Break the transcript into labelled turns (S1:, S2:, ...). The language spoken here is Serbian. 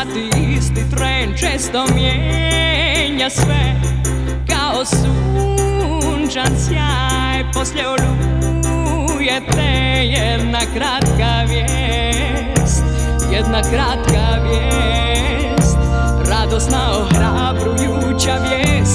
S1: sati isti tren često mijenja sve, kao sunčan sjaj poslije oluje te. Jedna kratka vijest, jedna kratka vijest, radosna